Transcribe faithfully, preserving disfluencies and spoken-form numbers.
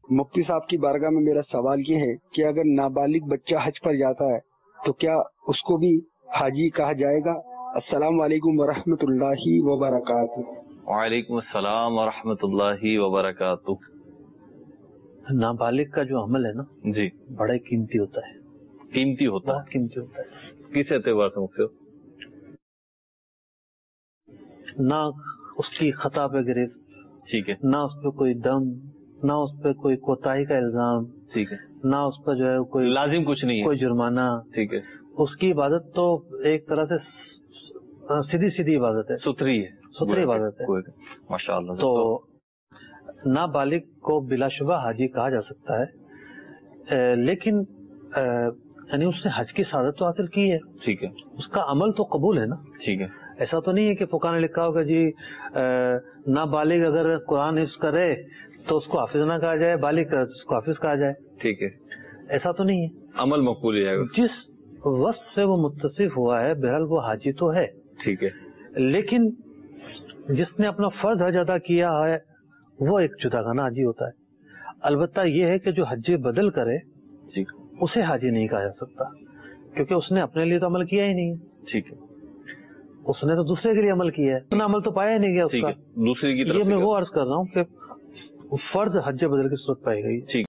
مفتی صاحب کی بارگاہ میں میرا سوال یہ ہے کہ اگر نابالغ بچہ حج پر جاتا ہے تو کیا اس کو بھی حاجی کہا جائے گا؟ السلام علیکم ورحمۃ اللہ وبرکاتہ۔ وعلیکم السلام ورحمۃ اللہ وبرکاتہ۔ نابالغ کا جو عمل ہے نا جی بڑا قیمتی ہوتا ہے، قیمتی ہوتا بہت قیمتی ہوتا ہے۔ ہے کس اعتبار سے مفتی؟ نہ اس کی خطا پہ گرفت، ٹھیک ہے، نہ اس پہ کوئی دم، نہ اس پہ کوئی کوتاہی کا الزام، ٹھیک ہے، نہ اس پہ جو ہے کوئی لازم کچھ نہیں ہے، کوئی جرمانہ، ٹھیک ہے، اس کی عبادت تو ایک طرح سے سیدھی سیدھی عبادت ہے، ستھری ہے، ستھری عبادت ہے۔ ماشاء اللہ۔ تو نابالغ کو بلا شبہ حاجی کہا جا سکتا ہے، لیکن یعنی اس نے حج کی سعادت تو حاصل کی ہے، ٹھیک ہے، اس کا عمل تو قبول ہے نا، ٹھیک ہے، ایسا تو نہیں ہے کہ فقہا نے لکھا ہوگا جی نابالغ اگر قرآن حفظ کرے تو اس کو حافظ نہ کہا جائے، بالغ کرے تو اس کو حافظ کہا جائے، ٹھیک ہے، ایسا تو نہیں ہے، عمل مقبول ہی ہے، جس وصف سے وہ متصف ہوا ہے بہرحال وہ حاجی تو ہے، ٹھیک ہے، لیکن جس نے اپنا فرض حج ادا کیا ہے وہ ایک جدا گانا حاجی ہوتا ہے۔ البتہ یہ ہے کہ جو حج بدل کرے اسے حاجی نہیں کہا جا سکتا، کیونکہ اس نے اپنے لیے تو عمل کیا ہی نہیں ہے، ٹھیک ہے، اس نے تو دوسرے کے لیے عمل کیا ہے، اپنا عمل تو پایا ہی نہیں گیا اس کا، دوسرے کی طرف یہ میں وہ عرض کر رہا ہوں کہ فرض حج بدل کی صورت پائی گئی۔